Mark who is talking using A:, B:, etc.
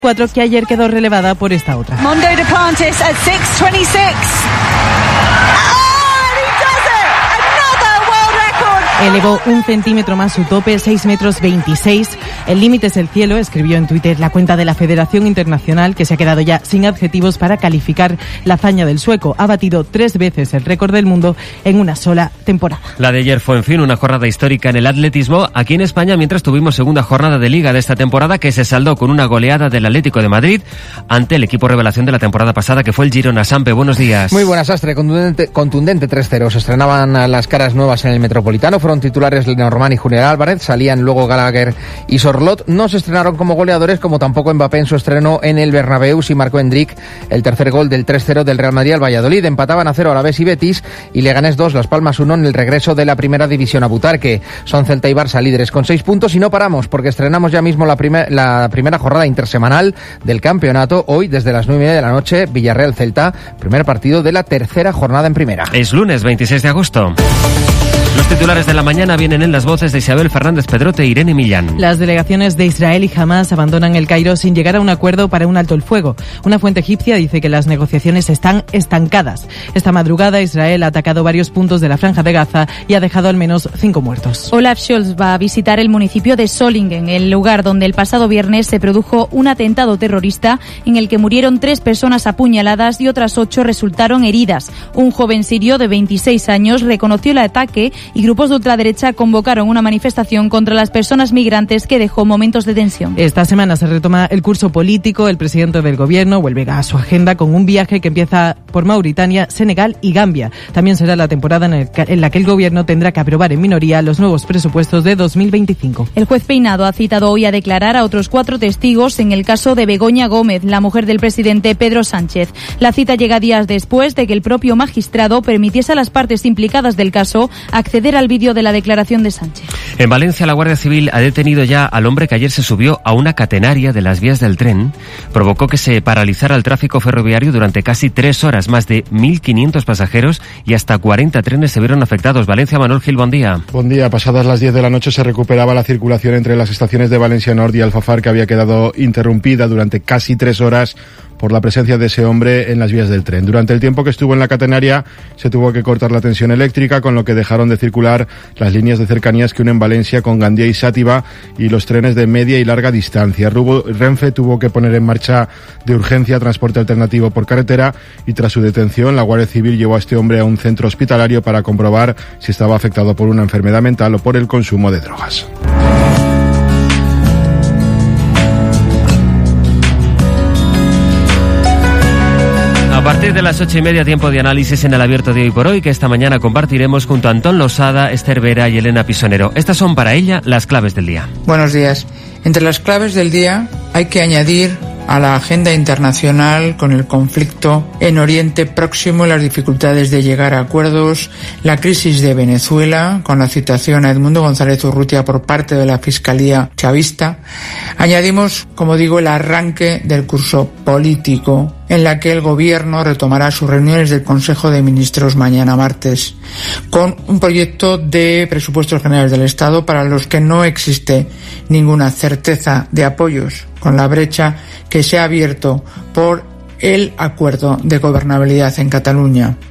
A: 4 que ayer quedó relevada por esta otra.
B: Mondo Duplantis at 6:26.
A: Elevó 1 centímetro más su tope, 6,26 metros. El límite es el cielo, escribió en Twitter la cuenta de la Federación Internacional, que se ha quedado ya sin adjetivos para calificar la hazaña del sueco. Ha batido 3 veces el récord del mundo en una sola temporada.
C: La de ayer fue, en fin, una jornada histórica en el atletismo aquí en España, mientras tuvimos segunda jornada de Liga de esta temporada, que se saldó con una goleada del Atlético de Madrid ante el equipo revelación de la temporada pasada, que fue el Girona. Sampe, buenos días.
D: Muy buenas, Astre. Contundente 3-0. Se estrenaban las caras nuevas en el Metropolitano. Fueron titulares Lenormand y Julián Álvarez, salían luego Gallagher y Sorlot. No se estrenaron como goleadores, como tampoco Mbappé en su estreno en el Bernabéu, y marcó Endrick el tercer gol del 3-0 del Real Madrid al Valladolid. Empataban a 0 Alavés y Betis, y Leganés 2, Las Palmas 1 en el regreso de la primera división a Butarque. Son Celta y Barça líderes con 6 puntos, y no paramos porque estrenamos ya mismo la primera jornada intersemanal del campeonato. Hoy, desde las 9:30 de la noche, Villarreal-Celta, primer partido de la tercera jornada en primera.
C: Es lunes 26 de agosto. Los titulares de la mañana vienen en las voces de Isabel Fernández Pedrote e Irene Millán.
A: Las delegaciones de Israel y Hamás abandonan el Cairo sin llegar a un acuerdo para un alto el fuego. Una fuente egipcia dice que las negociaciones están estancadas. Esta madrugada Israel ha atacado varios puntos de la Franja de Gaza y ha dejado al menos 5 muertos.
E: Olaf Scholz va a visitar el municipio de Solingen, el lugar donde el pasado viernes se produjo un atentado terrorista en el que murieron 3 personas apuñaladas y otras 8 resultaron heridas. Un joven sirio de 26 años reconoció el ataque y grupos de ultraderecha convocaron una manifestación contra las personas migrantes que dejó momentos de tensión.
A: Esta semana se retoma el curso político. El presidente del gobierno vuelve a su agenda con un viaje que empieza por Mauritania, Senegal y Gambia. También será la temporada en la que el gobierno tendrá que aprobar en minoría los nuevos presupuestos de 2025.
E: El juez Peinado ha citado hoy a declarar a otros 4 testigos en el caso de Begoña Gómez, la mujer del presidente Pedro Sánchez. La cita llega días después de que el propio magistrado permitiese a las partes implicadas del caso acceder al vídeo de la declaración de Sánchez.
C: En Valencia, la Guardia Civil ha detenido ya al hombre que ayer se subió a una catenaria de las vías del tren. Provocó que se paralizara el tráfico ferroviario durante casi 3 horas. Más de 1.500 pasajeros y hasta 40 trenes se vieron afectados. Valencia, Manuel Gil, buen día.
F: Buen día. Pasadas las 10 de la noche se recuperaba la circulación entre las estaciones de Valencia Nord y Alfafar, que había quedado interrumpida durante casi 3 horas por la presencia de ese hombre en las vías del tren. Durante el tiempo que estuvo en la catenaria se tuvo que cortar la tensión eléctrica, con lo que dejaron de circular las líneas de cercanías que unen Valencia con Gandía y Sátiva y los trenes de media y larga distancia. Renfe tuvo que poner en marcha de urgencia transporte alternativo por carretera, y tras su detención la Guardia Civil llevó a este hombre a un centro hospitalario para comprobar si estaba afectado por una enfermedad mental o por el consumo de drogas.
C: A partir de las 8:30, tiempo de análisis en el Abierto de Hoy por Hoy, que esta mañana compartiremos junto a Antón Losada, Esther Vera y Elena Pisonero. Estas son para ella las claves del día.
G: Buenos días. Entre las claves del día hay que añadir a la agenda internacional con el conflicto en Oriente Próximo y las dificultades de llegar a acuerdos, la crisis de Venezuela con la citación a Edmundo González Urrutia por parte de la Fiscalía chavista. Añadimos, como digo, el arranque del curso político en la que el Gobierno retomará sus reuniones del Consejo de Ministros mañana martes, con un proyecto de presupuestos generales del Estado para los que no existe ninguna certeza de apoyos, con la brecha que se ha abierto por el acuerdo de gobernabilidad en Cataluña.